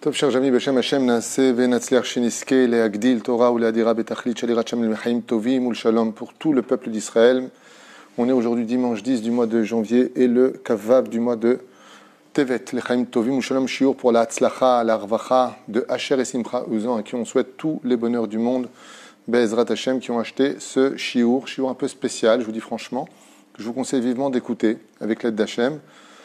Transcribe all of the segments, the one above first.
טוב, chers amis, בשם השם נעשה ונצליח שנזכה להגדיל תורה ולהדירה בתכלית של יראת שמיים לחיים טובים ולשלום pour tout le peuple d'Israël. On est aujourd'hui dimanche 10 du mois de janvier et le Kavav du mois de Tevet, l'Echaim Tovim Shalom Shiur pour la Hatzlacha, la Arvacha de Asher et Simcha Uzan, à qui on souhaite tous les bonheurs du monde, Be'ezrat Hashem, qui ont acheté ce Shiur un peu spécial, je vous dis franchement, que je vous conseille vivement d'écouter avec l'aide d'Hashem.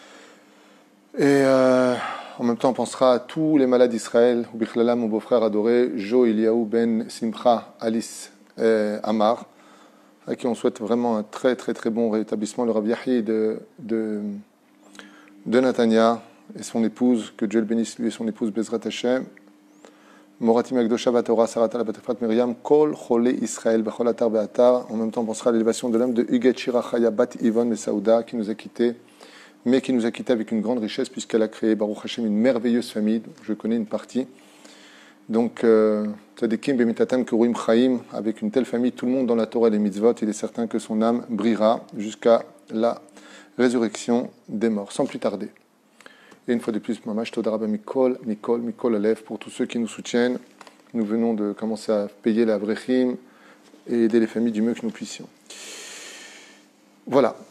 Et en même temps, on pensera à tous les malades d'Israël, ou Bichlala, mon beau-frère adoré, Jo Eliaou Ben Simcha Alice Amar, à qui on souhaite vraiment un très très très bon rétablissement, le Rav Yahi de Natania et son épouse, que Dieu le bénisse lui et son épouse Bezrat Hashem, Moratim Akdosha Vatora Sarata la Batefrat Miriam, Kol Chole Israël Bechol Atar Be'atar. En même temps, on pensera à l'élévation de l'âme de Huguet Shirachaya Bat Yvonne Saouda, qui nous a quittés, mais qui nous a quittés avec une grande richesse, puisqu'elle a créé, Baruch Hashem, une merveilleuse famille. Je connais une partie. Donc, Tzadikim Bemitatem Keruim Chaim, avec une telle famille, tout le monde dans la Torah et les mitzvot, il est certain que son âme brillera jusqu'à la résurrection des morts, sans plus tarder. Et une fois de plus, Mamash Todarabah Mikol Alev, pour tous ceux qui nous soutiennent. Nous venons de commencer à payer la Vrechim et aider les familles du mieux que nous puissions. Voilà.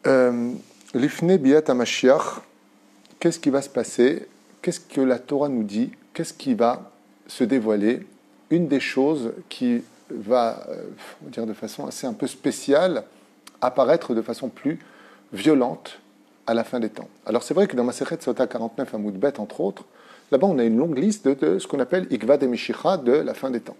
Lifnei Biat HaMashiach, qu'est-ce qui va se passer? Qu'est-ce que la Torah nous dit? Qu'est-ce qui va se dévoiler? Une des choses qui va, dire de façon assez un peu spéciale, apparaître de façon plus violente à la fin des temps. Alors c'est vrai que dans Masechet Sota 49 à Moudbet, entre autres, là-bas on a une longue liste de ce qu'on appelle Ikvad et Mishicha de la fin des temps.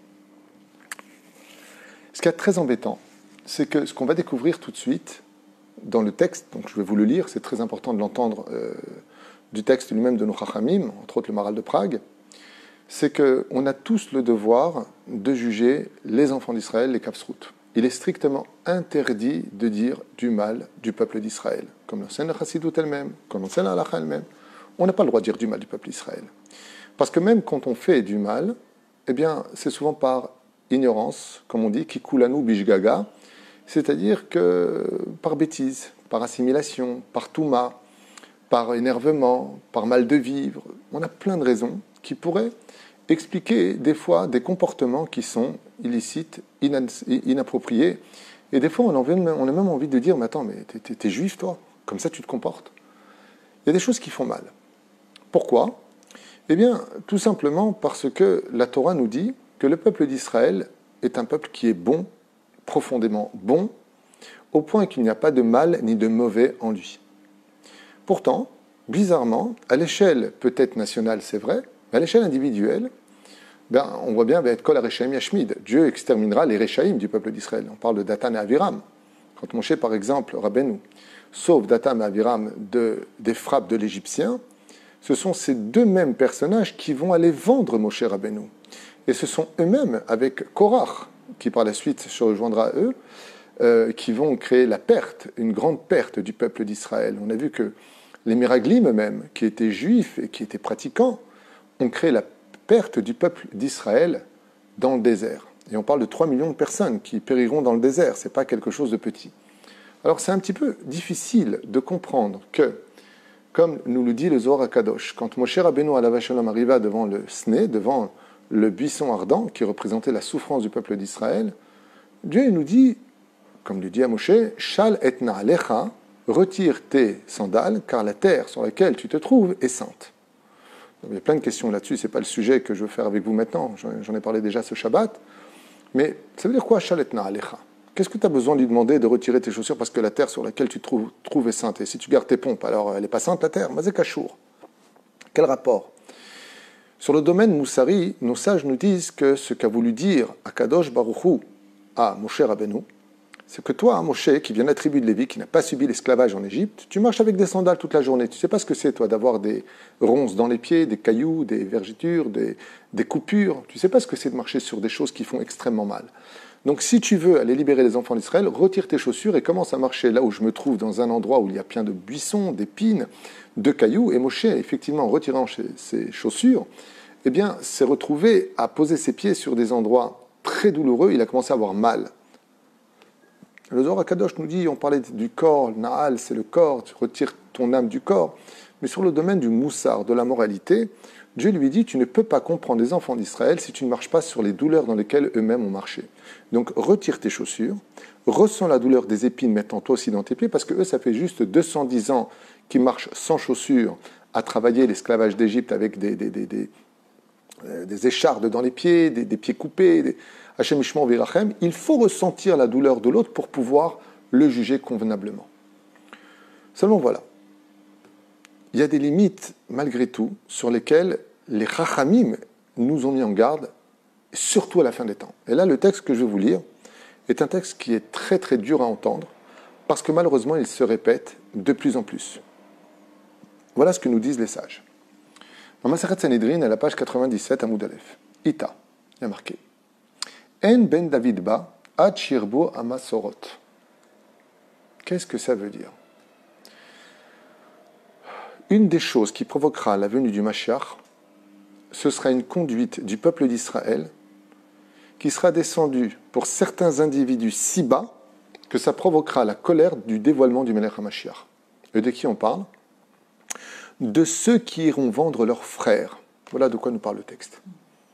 Ce qui est très embêtant, c'est que ce qu'on va découvrir tout de suite dans le texte, donc je vais vous le lire, c'est très important de l'entendre du texte lui-même de nos Chachamim, entre autres le Maral de Prague, c'est qu'on a tous le devoir de juger les enfants d'Israël, les Kapsrout. Il est strictement interdit de dire du mal du peuple d'Israël, comme l'enseigne la Chassidut elle-même, comme l'enseigne la Halacha elle-même. On n'a pas le droit de dire du mal du peuple d'Israël. Parce que même quand on fait du mal, eh bien, c'est souvent par ignorance, comme on dit, kikulanu bishgaga, c'est-à-dire que par bêtise, par assimilation, par touma, par énervement, par mal de vivre. On a plein de raisons qui pourraient expliquer des fois des comportements qui sont illicites, inappropriés. Et des fois, on a même envie de dire, mais attends, mais t'es juif, toi? Comme ça, tu te comportes? Il y a des choses qui font mal. Pourquoi? Eh bien, tout simplement parce que la Torah nous dit que le peuple d'Israël est un peuple qui est bon, profondément bon, au point qu'il n'y a pas de mal ni de mauvais en lui. Pourtant, bizarrement, à l'échelle peut-être nationale, c'est vrai, mais à l'échelle individuelle, on voit bien, Kol HaReshaim Yashmid, Dieu exterminera les Reshaïm du peuple d'Israël. On parle de Datan et Aviram. Quand Moshe, par exemple, Rabbeinu, sauve Datan et Aviram des frappes de l'Égyptien, ce sont ces deux mêmes personnages qui vont aller vendre Moshe Rabbeinu. Et ce sont eux-mêmes, avec Korach, qui par la suite se rejoindra à eux, qui vont créer la perte, une grande perte du peuple d'Israël. On a vu que les Miraglim eux-mêmes, qui étaient juifs et qui étaient pratiquants, ont créé la perte du peuple d'Israël dans le désert. Et on parle de 3 millions de personnes qui périront dans le désert, ce n'est pas quelque chose de petit. Alors c'est un petit peu difficile de comprendre que, comme nous le dit le Zohar HaKadosh, quand Moshe Rabbeinu alav shalom arriva devant le Sné, devant le buisson ardent qui représentait la souffrance du peuple d'Israël, Dieu nous dit, comme lui dit à Moshe, Shal et na'alecha, retire tes sandales, car la terre sur laquelle tu te trouves est sainte. Il y a plein de questions là-dessus, ce n'est pas le sujet que je veux faire avec vous maintenant, j'en ai parlé déjà ce Shabbat, mais ça veut dire quoi, Shal et na'alecha? Qu'est-ce que tu as besoin de lui demander de retirer tes chaussures parce que la terre sur laquelle tu te trouves est sainte? Et si tu gardes tes pompes, alors elle n'est pas sainte la terre? Mazé Kachour. Quel rapport? Sur le domaine Moussari, nos sages nous disent que ce qu'a voulu dire Akadosh Baruch Hu à Moshe Rabbeinu, c'est que toi, Moshe, qui vient de la tribu de Lévi, qui n'a pas subi l'esclavage en Égypte, tu marches avec des sandales toute la journée. Tu ne sais pas ce que c'est, toi, d'avoir des ronces dans les pieds, des cailloux, des vergitures, des coupures. Tu ne sais pas ce que c'est de marcher sur des choses qui font extrêmement mal. Donc, si tu veux aller libérer les enfants d'Israël, retire tes chaussures et commence à marcher là où je me trouve, dans un endroit où il y a plein de buissons, d'épines, de cailloux. Et Moshe, effectivement, en retirant ses chaussures, eh bien, s'est retrouvé à poser ses pieds sur des endroits très douloureux. Il a commencé à avoir mal. Le Zohar HaKadosh nous dit, on parlait du corps, Naal, c'est le corps, tu retires ton âme du corps. mais sur le domaine du moussard, de la moralité, Dieu lui dit, tu ne peux pas comprendre les enfants d'Israël si tu ne marches pas sur les douleurs dans lesquelles eux-mêmes ont marché. Donc retire tes chaussures, ressens la douleur des épines mettant toi aussi dans tes pieds, parce que eux, ça fait juste 210 ans qu'ils marchent sans chaussures à travailler l'esclavage d'Égypte avec des échardes dans les pieds, des pieds coupés, Hachem Ishmor Virachem. Il faut ressentir la douleur de l'autre pour pouvoir le juger convenablement. Seulement voilà, il y a des limites, malgré tout, sur lesquelles les Chachamim nous ont mis en garde, surtout à la fin des temps. Et là, le texte que je vais vous lire est un texte qui est très très dur à entendre, parce que malheureusement, il se répète de plus en plus. Voilà ce que nous disent les sages. Dans Masechet Sanhedrin, à la page 97, à Amud Aleph, Ita, il y a marqué En ben David ba ad shirbo amasorot. Qu'est-ce que ça veut dire? Une des choses qui provoquera la venue du Mashiach, ce sera une conduite du peuple d'Israël qui sera descendue pour certains individus si bas que ça provoquera la colère du dévoilement du Melech HaMashiach. Et de qui on parle? De ceux qui iront vendre leurs frères. Voilà de quoi nous parle le texte.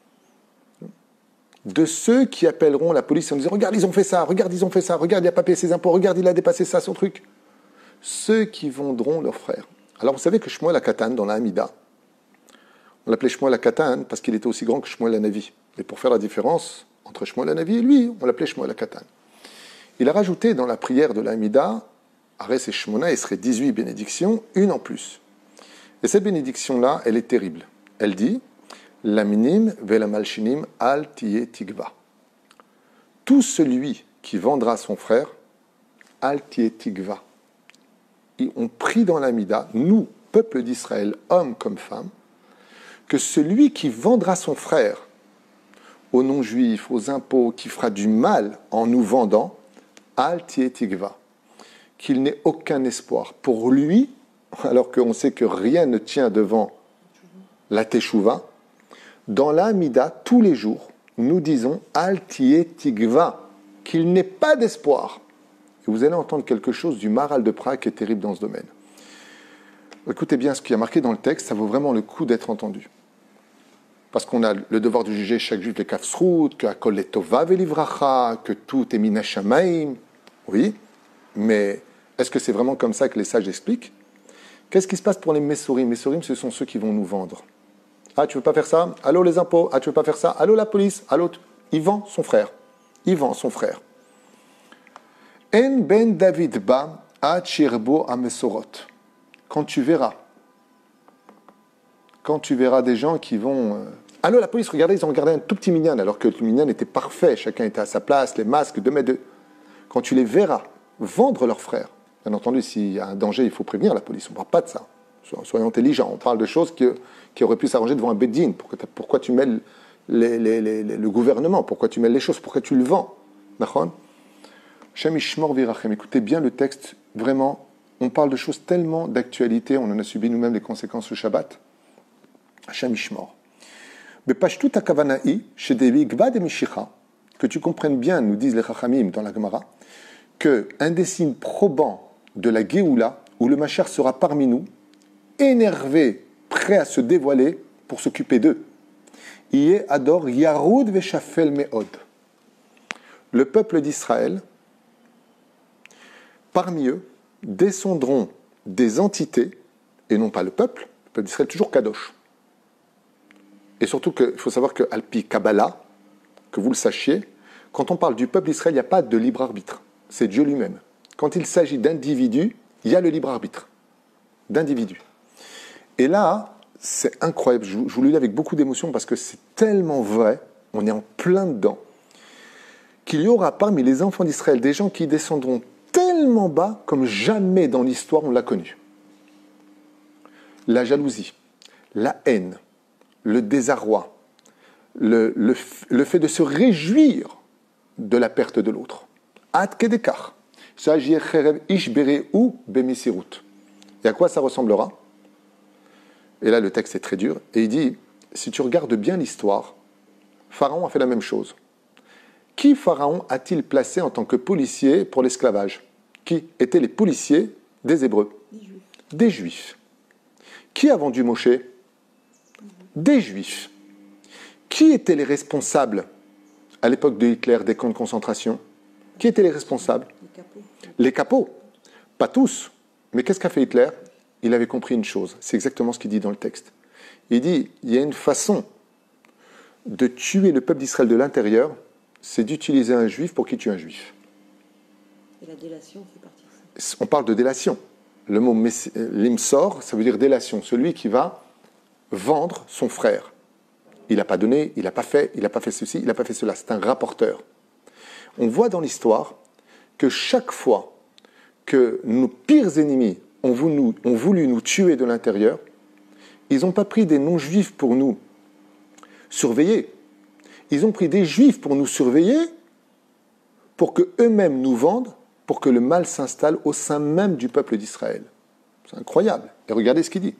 De ceux qui appelleront la police en disant « Regarde, ils ont fait ça, regarde, ils ont fait ça, regarde, il n'a pas payé ses impôts, regarde, il a dépassé ça, son truc. » Ceux qui vendront leurs frères. Alors vous savez que Shmuel HaKatan, dans la Hamida, on l'appelait Shmuel HaKatan parce qu'il était aussi grand que Shmuel HaNavi. Et pour faire la différence entre Shmuel HaNavi et lui, on l'appelait Shmuel HaKatan. Il a rajouté dans la prière de la Hamida, Ares et Shmona, il serait 18 bénédictions, une en plus. Et cette bénédiction-là, elle est terrible. Elle dit « Laminim vela malchinim al tiye tigva ». Tout celui qui vendra son frère, al tiye tigva. Et on prie dans l'Amida, nous, peuple d'Israël, hommes comme femmes, que celui qui vendra son frère aux non-juifs, aux impôts, qui fera du mal en nous vendant, al tiye tigva, qu'il n'ait aucun espoir pour lui, alors qu'on sait que rien ne tient devant la Teshuvah, dans l'Amida, tous les jours, nous disons al tiye tigva, qu'il n'ait pas d'espoir. Et vous allez entendre quelque chose du Maharal de Prague qui est terrible dans ce domaine. Écoutez bien ce qui est marqué dans le texte, ça vaut vraiment le coup d'être entendu. Parce qu'on a le devoir de juger chaque juif les kafsrout, que akol letova velivracha, que tout est minashamaim. Oui, mais est-ce que c'est vraiment comme ça que les sages expliquent? Qu'est-ce qui se passe pour les messorim? Messorim, ce sont ceux qui vont nous vendre. Ah, tu veux pas faire ça? Allô les impôts? Ah, tu veux pas faire ça? Allô la police? Allô? Il vend son frère. Il vend son frère. En ben David ba ad shirbo amesorot. Quand tu verras des gens qui vont... Allô la police, regardez, ils ont regardé un tout petit minyan, alors que le minyan était parfait, chacun était à sa place, les masques, 2 mètres de... Quand tu les verras vendre leurs frères, bien entendu, s'il y a un danger, il faut prévenir la police, on ne parle pas de ça. Soyons intelligents, on parle de choses qui auraient pu s'arranger devant un beddin. Pourquoi tu mêles le gouvernement? Pourquoi tu mêles les choses? Pourquoi tu le vends? D'accord? Hachem Ishmor Virachem. Écoutez bien le texte, vraiment, on parle de choses tellement d'actualité, on en a subi nous-mêmes les conséquences le Shabbat. Hachem Ishmor. Bepashtout hakavana'i, shedevi gvad et mishicha, que tu comprennes bien, nous disent les Chachamim dans la Gemara, qu'un des signes probants de la Géoula, où le Mashiach sera parmi nous, énervé, prêt à se dévoiler pour s'occuper d'eux. Yé ador Yaroud veshafel meod. Le peuple d'Israël, parmi eux, descendront des entités, et non pas le peuple d'Israël, toujours Kadosh. Et surtout qu'il faut savoir que Alpi Kabbalah, que vous le sachiez, quand on parle du peuple d'Israël, il n'y a pas de libre arbitre. C'est Dieu lui-même. Quand il s'agit d'individus, il y a le libre arbitre. D'individus. Et là, c'est incroyable. Je vous le lis avec beaucoup d'émotion parce que c'est tellement vrai, on est en plein dedans, qu'il y aura parmi les enfants d'Israël des gens qui descendront tellement bas comme jamais dans l'histoire on l'a connu. La jalousie, la haine, le désarroi, le fait de se réjouir de la perte de l'autre. Ad kedekar. Et à quoi ça ressemblera? Et là, le texte est très dur. Et il dit, si tu regardes bien l'histoire, Pharaon a fait la même chose. Qui Pharaon a-t-il placé en tant que policier pour l'esclavage? Qui étaient les policiers des Hébreux? Des Juifs. Qui a vendu Moshe? Des Juifs. Qui étaient les responsables à l'époque de Hitler des camps de concentration? Qui étaient les responsables? Les capots. Pas tous. Mais qu'est-ce qu'a fait Hitler? Il avait compris une chose. C'est exactement ce qu'il dit dans le texte. Il dit, il y a une façon de tuer le peuple d'Israël de l'intérieur, c'est d'utiliser un juif pour qu'il tue un juif. Et la délation fait partie de ça. On parle de délation. Le mot limsor, ça veut dire délation. Celui qui va vendre son frère. Il n'a pas donné, il n'a pas fait ceci, il n'a pas fait cela. C'est un rapporteur. On voit dans l'histoire que chaque fois que nos pires ennemis ont voulu nous tuer de l'intérieur, ils n'ont pas pris des non-juifs pour nous surveiller. Ils ont pris des juifs pour nous surveiller, pour qu'eux-mêmes nous vendent, pour que le mal s'installe au sein même du peuple d'Israël. C'est incroyable. Et regardez ce qu'il dit.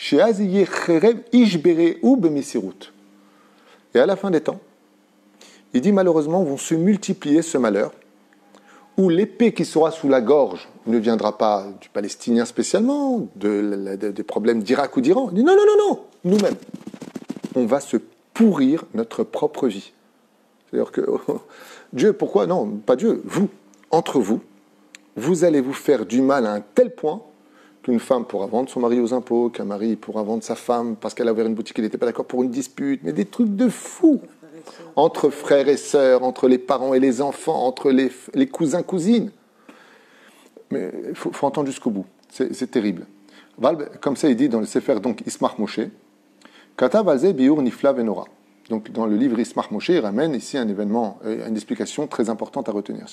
Et à la fin des temps, il dit malheureusement vont se multiplier ce malheur, où l'épée qui sera sous la gorge ne viendra pas du Palestinien spécialement, des problèmes d'Irak ou d'Iran. Il dit non, nous-mêmes. On va se pourrir notre propre vie. C'est-à-dire que Dieu, pourquoi? Non, pas Dieu. Vous, entre vous, vous allez vous faire du mal à un tel point qu'une femme pourra vendre son mari aux impôts, qu'un mari pourra vendre sa femme parce qu'elle a ouvert une boutique, il n'était pas d'accord pour une dispute, mais des trucs de fou. Entre frères et sœurs, entre les parents et les enfants, entre les cousins, cousines. Mais il faut entendre jusqu'au bout. C'est terrible. Comme ça, il dit dans le Sefer, donc, Ismach Moshe, Katav alze biur nifla venora. Donc, dans le livre Ismach Moshe, il ramène ici un événement, une explication très importante à retenir.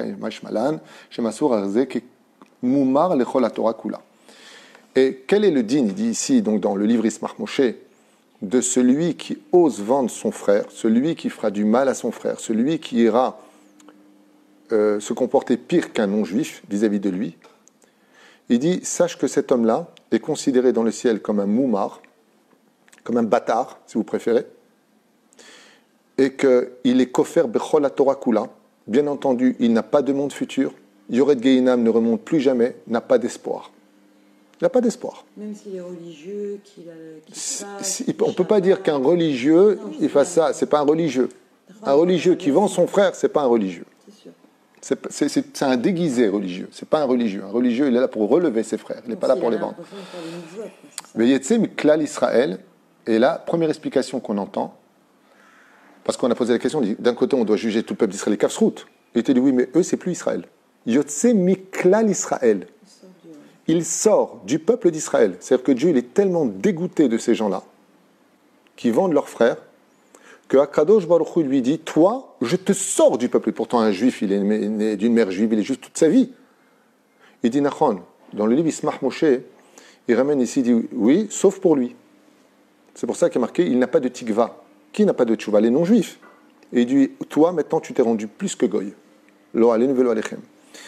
Et quel est le din, il dit ici, donc, dans le livre Ismach Moshe, de celui qui ose vendre son frère, celui qui fera du mal à son frère, celui qui ira se comporter pire qu'un non-juif vis-à-vis de lui. Il dit, sache que cet homme-là est considéré dans le ciel comme un moumar, comme un bâtard, si vous préférez, et qu'il est kofer bechol la Torah kula. Bien entendu, il n'a pas de monde futur. Yored Geinam ne remonte plus jamais, n'a pas d'espoir. Il n'a pas d'espoir. Même s'il est religieux, on ne peut pas dire qu'un religieux, il fasse ça. Ce n'est pas un religieux. Un religieux qui vend son frère, ce n'est pas un religieux. C'est un déguisé religieux. Ce n'est pas un religieux. Un religieux, il est là pour relever ses frères. Il n'est pas là pour les vendre. Mais Yetzem Klal Israël, et là, première explication qu'on entend, parce qu'on a posé la question, d'un côté, on doit juger tout le peuple d'Israël, les Kafsrout. Il était dit, oui, mais eux, c'est plus Israël. Yetzem Klal Israël. Il sort du peuple d'Israël. C'est-à-dire que Dieu il est tellement dégoûté de ces gens-là, qui vendent leurs frères, que Akadosh Baruch Hu lui dit, toi, je te sors du peuple. Pourtant, un juif, il est né d'une mère juive, il est juste toute sa vie. Il dit, Nachon, dans le livre Ismach Moshe, il ramène ici, il dit, oui, sauf pour lui. C'est pour ça qu'il est marqué, il n'a pas de tikva. Qui n'a pas de tchouva? Les non-juifs. Et il dit, toi, maintenant, tu t'es rendu plus que goy. Lo alenu velo alechem.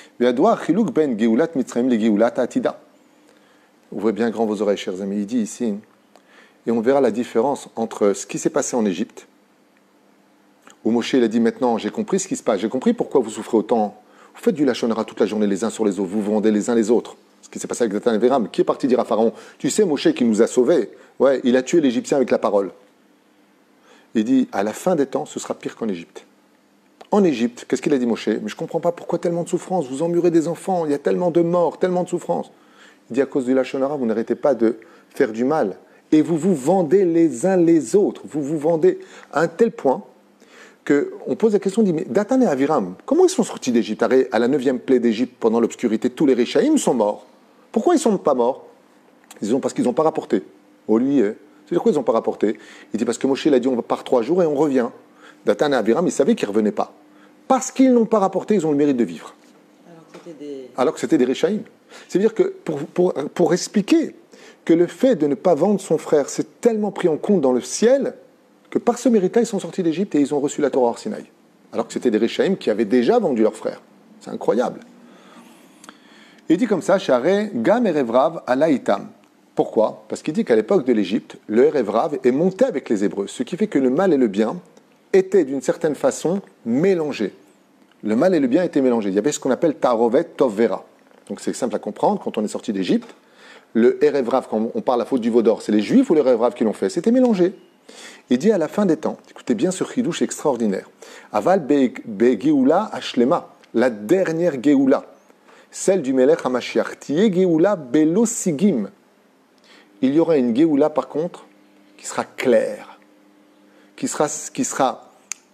Ouvrez bien grand vos oreilles, chers amis. Il dit ici, et on verra la différence entre ce qui s'est passé en Égypte, où Moshe il a dit maintenant, j'ai compris ce qui se passe, j'ai compris pourquoi vous souffrez autant. Vous faites du lachon hara toute la journée les uns sur les autres, vous vous vendez les uns les autres. Ce qui s'est passé avec Dathan et Abiram, qui est parti dire à Pharaon, tu sais Moshe qui nous a sauvés, ouais, il a tué l'Égyptien avec la parole. Il dit, à la fin des temps, ce sera pire qu'en Égypte. En Égypte, qu'est-ce qu'il a dit Moshe? Mais je ne comprends pas pourquoi tellement de souffrance, vous emmurez des enfants, il y a tellement de morts, tellement de souffrance. Il dit à cause du lachon hara, vous n'arrêtez pas de faire du mal. Et vous vous vendez les uns les autres. Vous vous vendez à un tel point qu'on pose la question, on dit, mais Dathan et Aviram, comment ils sont sortis d'Égypte? À la 9e plaie d'Égypte, pendant l'obscurité, tous les Réchaïm sont morts. Pourquoi ils ne sont pas morts? Ils disent parce qu'ils n'ont pas rapporté. Oh lui, c'est pourquoi ils n'ont pas rapporté? Il dit parce que Moshe il a dit on part 3 jours et on revient. Dathan et Abiram, ils savaient qu'ils ne revenaient pas. Parce qu'ils n'ont pas rapporté, ils ont le mérite de vivre. Alors que c'était des Réchaïm. C'est-à-dire que pour expliquer que le fait de ne pas vendre son frère, c'est tellement pris en compte dans le ciel que par ce mérite-là, ils sont sortis d'Égypte et ils ont reçu la Torah hors Sinaï. Alors que c'était des Réchaïm qui avaient déjà vendu leur frère. C'est incroyable. Il dit comme ça, Share Gam Erevrav Alaïtam. Pourquoi? Parce qu'il dit qu'à l'époque de l'Égypte, le Erevrav est monté avec les Hébreux, ce qui fait que le mal et le bien étaient d'une certaine façon mélangés. Le mal et le bien étaient mélangés. Il y avait ce qu'on appelle Tarovet Tovera. Donc c'est simple à comprendre, quand on est sorti d'Égypte, le Erev Rav, quand on parle de la faute du veau d'or, c'est les Juifs ou le Erev Rav qui l'ont fait? C'était mélangé. Il dit à la fin des temps, écoutez bien ce chidouche extraordinaire, Aval be Geoula Ashlema, la dernière Geoula, celle du Melech HaMashiach, Tiye Geoula Belo Sigim. Il y aura une Geoula par contre qui sera claire, qui sera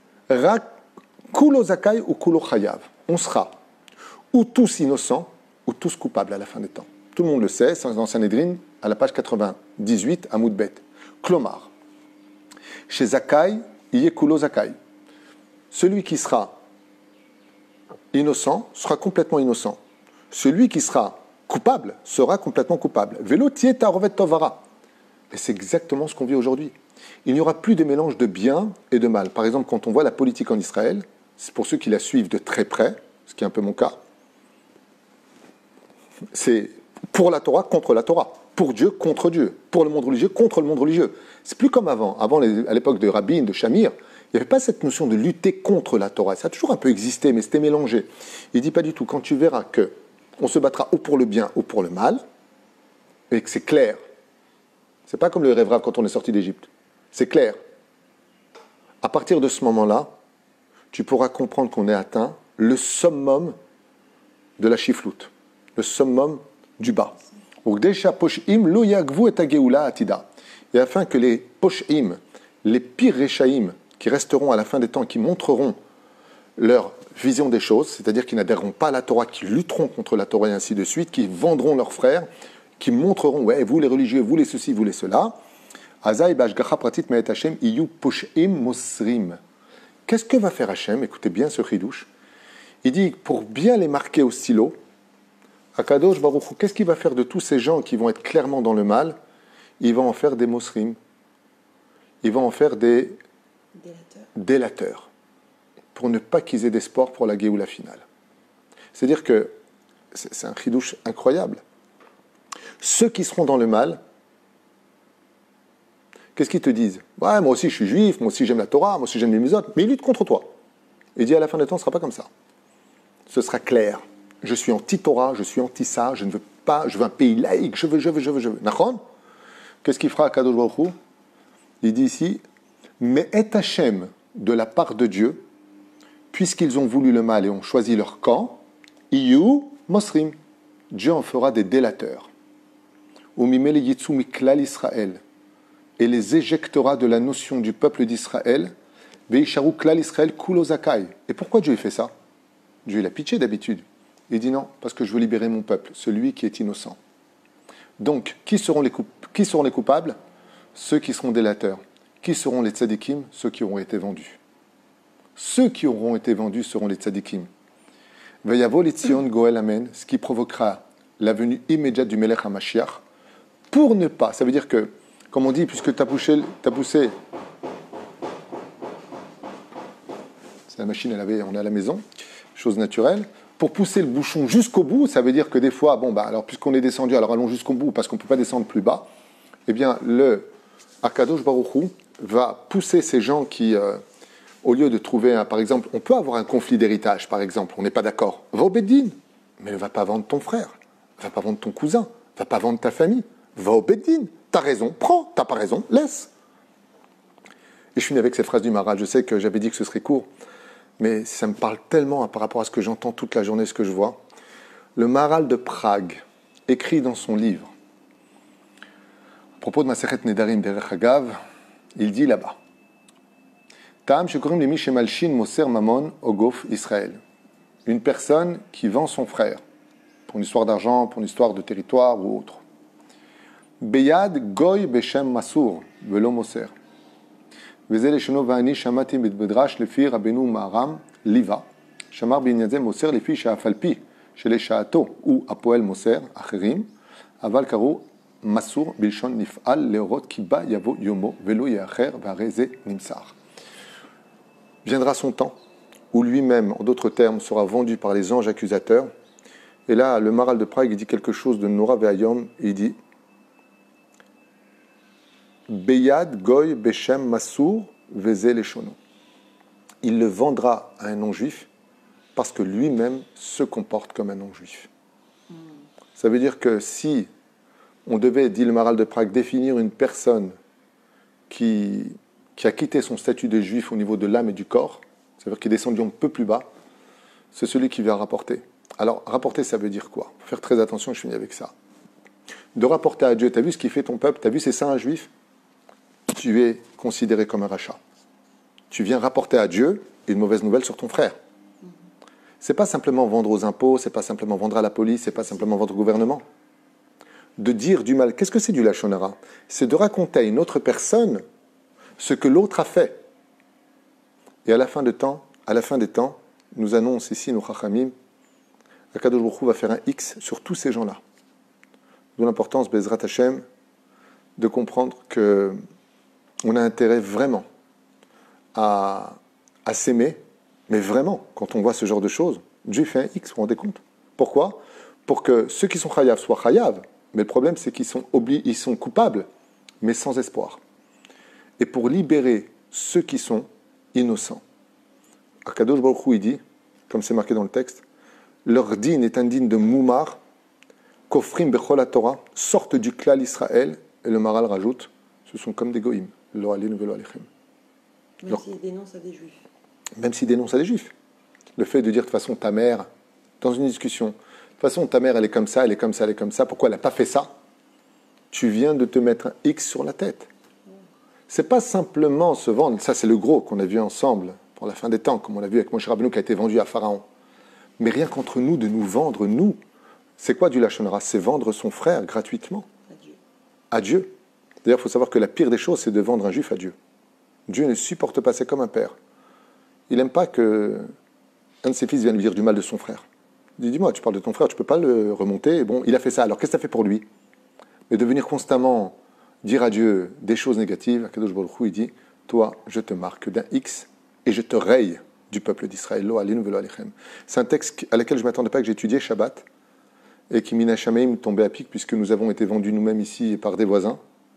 Kulo Zakai ou Kulo Chayav. On sera ou tous innocents ou tous coupables à la fin des temps. Tout le monde le sait, c'est dans Sanhedrin, à la page 98, à Moudbet. Klomar. Chez Zakai, il y a Kulo Zakai. Celui qui sera innocent sera complètement innocent. Celui qui sera coupable sera complètement coupable. Velo tieta rovet tovara. Et c'est exactement ce qu'on vit aujourd'hui. Il n'y aura plus de mélange de bien et de mal. Par exemple, quand on voit la politique en Israël, c'est pour ceux qui la suivent de très près, ce qui est un peu mon cas, c'est pour la Torah contre la Torah, pour Dieu contre Dieu, pour le monde religieux contre le monde religieux. C'est plus comme avant. Avant, à l'époque de Rabin, de Shamir, il n'y avait pas cette notion de lutter contre la Torah. Ça a toujours un peu existé, mais c'était mélangé. Il ne dit pas du tout. Quand tu verras que on se battra ou pour le bien ou pour le mal, et que c'est clair. C'est pas comme le Erev Rav quand on est sorti d'Égypte. C'est clair. À partir de ce moment-là, tu pourras comprendre qu'on est atteint le summum de la chifloute, le summum du bas. Et afin que les poshim, les pires réchaïm, qui resteront à la fin des temps, qui montreront leur vision des choses, c'est-à-dire qui n'adhéreront pas à la Torah, qui lutteront contre la Torah et ainsi de suite, qui vendront leurs frères, qui montreront, ouais, vous les religieux, vous les ceci, vous les cela. Qu'est-ce que va faire Hachem? Écoutez bien ce chidouche. Il dit, pour bien les marquer au stylo, Akadosh Baruch Hu, qu'est-ce qu'il va faire de tous ces gens qui vont être clairement dans le mal? Il va en faire des mosrim. Il va en faire des délateurs. Pour ne pas qu'ils aient d'espoir pour la Géoula finale. C'est-à-dire que c'est un chidouche incroyable. Ceux qui seront dans le mal, qu'est-ce qu'ils te disent? Ouais, moi aussi je suis juif, moi aussi j'aime la Torah, moi aussi j'aime les mitzvot, mais ils luttent contre toi. Il dit à la fin du temps, ce ne sera pas comme ça. Ce sera clair. Je suis anti-Torah, je suis anti-ça, je ne veux pas, je veux un pays laïque, je veux. Nachon? Qu'est-ce qu'il fera à Kadosh Baruch Hu? Il dit ici, mais est Hachem de la part de Dieu, puisqu'ils ont voulu le mal et ont choisi leur camp, Iyu Mosrim. Dieu en fera des délateurs. Umimele yitsu miklal Israël. Et les éjectera de la notion du peuple d'Israël. Veisharu klal Israël kulo zakai. Et pourquoi Dieu fait ça? Dieu il a pitié d'habitude. Il dit non, parce que je veux libérer mon peuple, celui qui est innocent. Donc, qui seront les coupables? Ceux qui seront délateurs. Qui seront les tzadikim? Ceux qui auront été vendus. Ceux qui auront été vendus seront les tzadikim. Veyavo l'itzion goel amen, ce qui provoquera la venue immédiate du Melech HaMashiach, pour ne pas, ça veut dire que, comme on dit, puisque tu as poussé, c'est la machine, on est à la maison, chose naturelle, pour pousser le bouchon jusqu'au bout, ça veut dire que des fois, alors puisqu'on est descendu, alors allons jusqu'au bout, parce qu'on ne peut pas descendre plus bas, eh bien, le Akadosh Baruch Hu va pousser ces gens qui, au lieu de trouver, par exemple, on peut avoir un conflit d'héritage, par exemple, on n'est pas d'accord, va au Beddin, mais ne va pas vendre ton frère, va pas vendre ton cousin, va pas vendre ta famille, va au Beddin, t'as raison, prends, t'as pas raison, laisse. Et je finis avec cette phrase du Maharal, je sais que j'avais dit que ce serait court, mais ça me parle tellement par rapport à ce que j'entends toute la journée, ce que je vois. Le Maharal de Prague écrit dans son livre, à propos de Masechet Nedarim Derech Hagav, il dit là-bas, Ta'am shekorim lemi shemalshin moser mamon ogof Israël. Une personne qui vend son frère pour une histoire d'argent, pour une histoire de territoire ou autre. Beyad goy beshem masur velo moser. וזה לשונו ואני שמעתי בדרש לפי רבנו מהר"ם ליבה, שאמר בעניין זה מוסר לפי שאף על פי שלשעתו הוא הפועל מוסר אחרים, אבל קראו מסור בלשון נפעל להורות כי בא יבוא יומו ולא יאחר והרי זה נמסר. Viendra son temps où lui-même, en d'autres termes, sera vendu par les anges accusateurs. Et là, le Maharal de Prague, il dit quelque chose de Nora Ve'ayom, il dit Beyad goy beshem masur veze leshono. Il le vendra à un non-juif parce que lui-même se comporte comme un non-juif. Ça veut dire que si on devait, dit le Maharal de Prague, définir une personne qui a quitté son statut de juif au niveau de l'âme et du corps, c'est-à-dire qui est descendu un peu plus bas, c'est celui qui vient rapporter. Alors, rapporter, ça veut dire quoi? Il faut faire très attention, je finis avec ça. De rapporter à Dieu, tu as vu ce qu'il fait ton peuple, tu as vu c'est ça un juif? Tu es considéré comme un rachat. Tu viens rapporter à Dieu une mauvaise nouvelle sur ton frère. C'est pas simplement vendre aux impôts, c'est pas simplement vendre à la police, c'est pas simplement vendre au gouvernement. De dire du mal, qu'est-ce que c'est du lashon hara? C'est de raconter à une autre personne ce que l'autre a fait. Et à la fin des temps, nous annonce ici nos chachamim, Akadosh Baruch Hu va faire un X sur tous ces gens-là. D'où l'importance, Bezrat Hashem, de comprendre que on a intérêt vraiment à s'aimer, mais vraiment, quand on voit ce genre de choses, Dieu fait un X, vous vous rendez compte? Pourquoi? Pour que ceux qui sont chayav soient chayav, mais le problème c'est qu'ils sont ils sont coupables, mais sans espoir. Et pour libérer ceux qui sont innocents. Akadosh Baruch Hu, il dit, comme c'est marqué dans le texte, leur dîne est un dîne de moumar, kofrim bechol Torah, sortent du klal Israël, et le Maharal rajoute, ce sont comme des goïms, lo alinu velo alechem. Même s'ils dénoncent à des juifs. Même s'ils dénoncent à des juifs. Le fait de dire de toute façon ta mère, dans une discussion, de toute façon ta mère elle est comme ça, elle est comme ça, elle est comme ça, pourquoi elle n'a pas fait ça? Tu viens de te mettre un X sur la tête. C'est pas simplement se vendre, ça c'est le gros qu'on a vu ensemble pour la fin des temps, comme on l'a vu avec Moshe Rabbeinu qui a été vendu à Pharaon. Mais rien qu'entre nous, de nous vendre, nous, c'est quoi du lashon hara? C'est vendre son frère gratuitement. À Dieu. D'ailleurs, il faut savoir que la pire des choses, c'est de vendre un juif à Dieu. Dieu ne supporte pas, c'est comme un père. Il n'aime pas que un de ses fils vienne lui dire du mal de son frère. Il dit, dis-moi, tu parles de ton frère, tu ne peux pas le remonter. Bon, il a fait ça, alors qu'est-ce que tu as fait pour lui? Mais de venir constamment dire à Dieu des choses négatives, Akadosh Baruch Hu, il dit, toi, je te marque d'un X et je te raye du peuple d'Israël. Lo alinu velo alechem. C'est un texte à lequel je ne m'attendais pas, que j'ai étudié Shabbat, et qui, mina shameim, tombait à pic, puisque nous avons été vendus nous-mêmes ici par des voisins.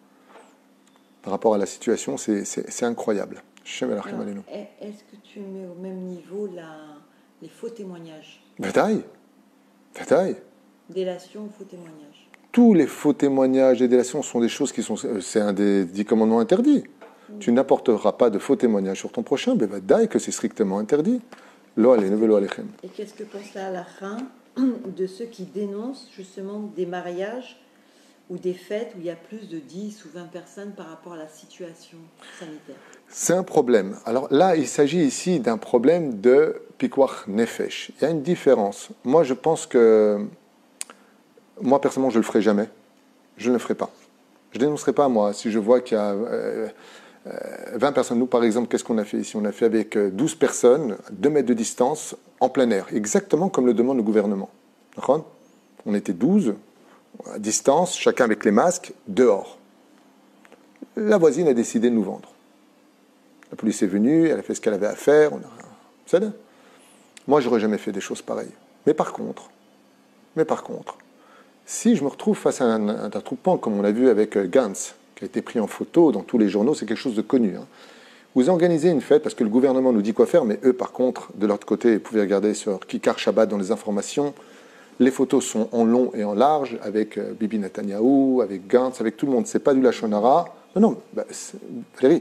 Par rapport à la situation, c'est incroyable. Alors, est-ce que tu mets au même niveau les faux témoignages? Bataille. Délation, faux témoignages. Tous les faux témoignages et délations sont des choses qui sont... C'est un des 10 commandements interdits. Tu n'apporteras pas de faux témoignages sur ton prochain, mais bataille que c'est strictement interdit. Lo alenu velo alechem. Et qu'est-ce que pense la halakha de ceux qui dénoncent justement des mariages ou des fêtes où il y a plus de 10 ou 20 personnes par rapport à la situation sanitaire? C'est un problème. Alors là, il s'agit ici d'un problème de pikuach nefesh. Il y a une différence. Moi, je pense que... Moi, personnellement, je ne le ferai jamais. Je ne le ferai pas. Je ne dénoncerai pas, moi, si je vois qu'il y a 20 personnes. Nous, par exemple, qu'est-ce qu'on a fait ici? On a fait avec 12 personnes, 2 mètres de distance, en plein air. Exactement comme le demande le gouvernement. D'accord? On était 12, à distance, chacun avec les masques, dehors. La voisine a décidé de nous vendre. La police est venue, elle a fait ce qu'elle avait à faire. Vous savez? Moi, j'aurais jamais fait des choses pareilles. Mais par contre, si je me retrouve face à un attroupement, comme on l'a vu avec Gantz, qui a été pris en photo dans tous les journaux, c'est quelque chose de connu. Hein. Vous organisez une fête, parce que le gouvernement nous dit quoi faire, mais eux, par contre, de l'autre côté, vous pouvez regarder sur Kikar Shabbat dans les informations, les photos sont en long et en large, avec Bibi Netanyahou, avec Gantz, avec tout le monde. C'est pas du lashon hara. Non, Valérie,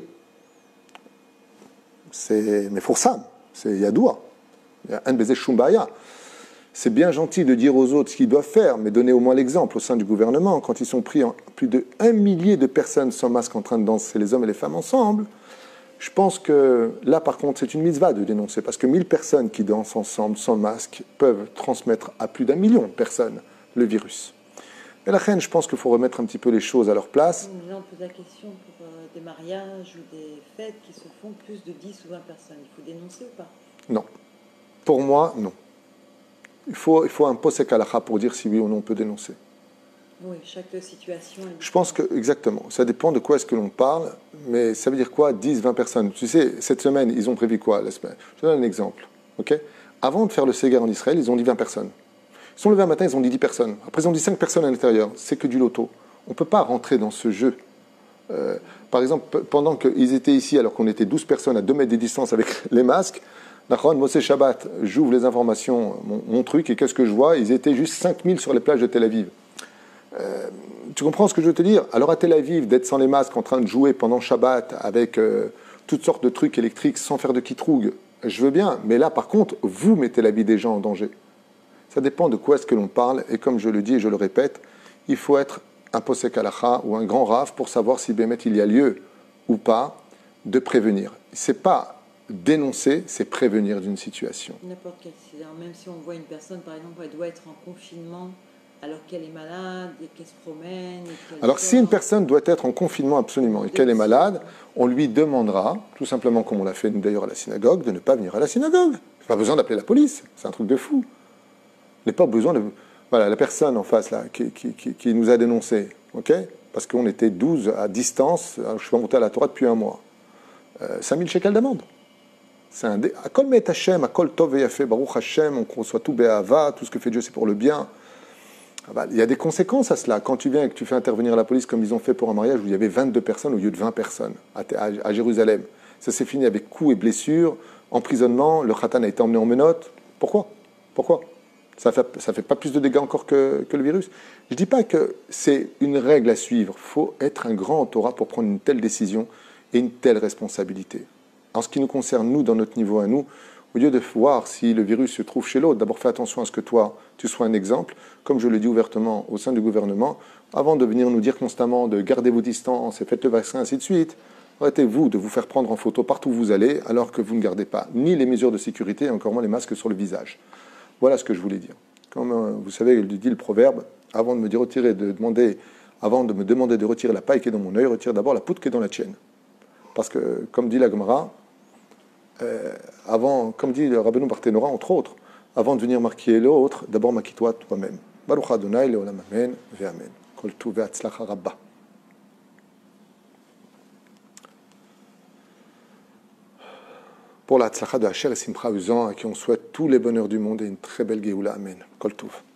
c'est Meforsam, c'est Yadoua. Il y a un baiser Shumbaya. C'est bien gentil de dire aux autres ce qu'ils doivent faire, mais donner au moins l'exemple au sein du gouvernement. Quand ils sont pris en plus de 1 millier de personnes sans masque en train de danser, les hommes et les femmes ensemble, je pense que là, par contre, c'est une mitzvah de dénoncer, parce que 1000 personnes qui dansent ensemble sans masque peuvent transmettre à plus d'1 million de personnes le virus. Et la reine, je pense qu'il faut remettre un petit peu les choses à leur place. Là, on pose la question pour des mariages ou des fêtes qui se font plus de 10 ou 20 personnes. Il faut dénoncer ou pas? Non. Pour moi, non. Il faut un posek halakha pour dire si oui ou non on peut dénoncer. Oui, chaque situation. Je pense que, exactement, ça dépend de quoi est-ce que l'on parle, mais ça veut dire quoi, 10, 20 personnes? Tu sais, cette semaine, ils ont prévu quoi la semaine? Je te donne un exemple. Okay, avant de faire le Ségar en Israël, ils ont dit 20 personnes. Ils sont levés un matin, ils ont dit 10 personnes. Après, ils ont dit 5 personnes à l'intérieur. C'est que du loto. On ne peut pas rentrer dans ce jeu. Par exemple, pendant qu'ils étaient ici, alors qu'on était 12 personnes à 2 mètres de distance avec les masques, Moshe Shabbat, j'ouvre les informations, mon truc, et qu'est-ce que je vois? Ils étaient juste 5000 sur les plages de Tel Aviv. tu comprends ce que je veux te dire? Alors à Tel Aviv, d'être sans les masques, en train de jouer pendant Shabbat avec toutes sortes de trucs électriques sans faire de kitroug, je veux bien. Mais là, par contre, vous mettez la vie des gens en danger. Ça dépend de quoi est-ce que l'on parle. Et comme je le dis et je le répète, il faut être un posek halacha ou un grand rave pour savoir si bémet il y a lieu ou pas de prévenir. C'est pas dénoncer, c'est prévenir d'une situation. N'importe quel. Même si on voit une personne, par exemple, elle doit être en confinement alors qu'elle est malade et qu'elle se promène. Alors si une personne doit être en confinement absolument et qu'elle est malade, on lui demandera, tout simplement comme on l'a fait nous d'ailleurs à la synagogue, de ne pas venir à la synagogue. Pas besoin d'appeler la police, c'est un truc de fou. Il n'y a pas besoin de... Voilà, la personne en face là, qui nous a dénoncé, ok, parce qu'on était 12 à distance, je suis monté à la Torah depuis un mois. 5000 shekels d'amende. C'est un... Akol met Hashem, Akol tov et fait Baruch Hashem, on reçoit tout Be'ava, tout ce que fait Dieu c'est pour le bien. Il y a des conséquences à cela. Quand tu viens et que tu fais intervenir la police comme ils ont fait pour un mariage où il y avait 22 personnes au lieu de 20 personnes à Jérusalem, ça s'est fini avec coups et blessures, emprisonnement, le khatan a été emmené en menottes. Pourquoi? Ça fait pas plus de dégâts encore que le virus. Je ne dis pas que c'est une règle à suivre. Il faut être un grand en Torah pour prendre une telle décision et une telle responsabilité. En ce qui nous concerne, nous, dans notre niveau à nous, au lieu de voir si le virus se trouve chez l'autre, d'abord fais attention à ce que toi, tu sois un exemple, comme je le dis ouvertement au sein du gouvernement, avant de venir nous dire constamment de garder vos distances et faites le vaccin, ainsi de suite. Arrêtez-vous de vous faire prendre en photo partout où vous allez, alors que vous ne gardez pas ni les mesures de sécurité, et encore moins les masques sur le visage. Voilà ce que je voulais dire. Comme vous savez, il dit le proverbe, avant de me demander de retirer la paille qui est dans mon œil, retire d'abord la poutre qui est dans la tienne. Parce que, comme dit la Gemara, comme dit le Rabbeinu Barthénora, entre autres, avant de venir marquer l'autre, d'abord maquille-toi toi-même. Baruch Adonai leolam amen ve'amen. Kol tu ve'atzlacha rabba. Pour la tzlacha de Hacher et Simcha Uzan, à qui on souhaite tous les bonheurs du monde et une très belle Géoula. Amen. Kol tuv.